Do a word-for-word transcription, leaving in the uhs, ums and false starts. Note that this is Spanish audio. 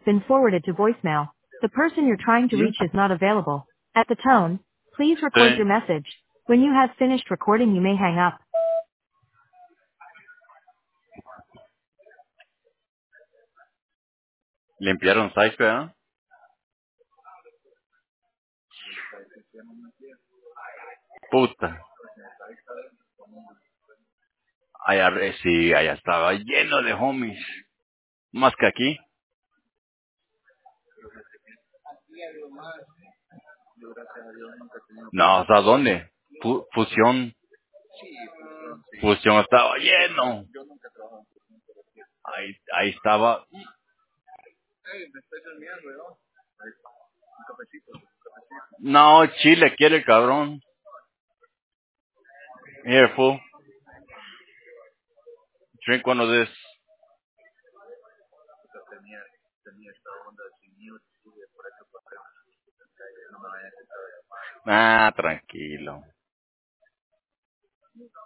been forwarded to voicemail. The person you're trying to reach is not available. At the tone, please record Sí. your message. When you have finished recording, you may hang up. Limpiaron sites, ¿verdad? Puta. Allá, eh, sí, allá estaba lleno de homies. Más que aquí. No, ¿hasta dónde? Fu- Fusión. Fusión estaba lleno. Ahí, ahí estaba. No, Chile quiere el cabrón. Here, fool. Drink one of this. Ah, tranquilo.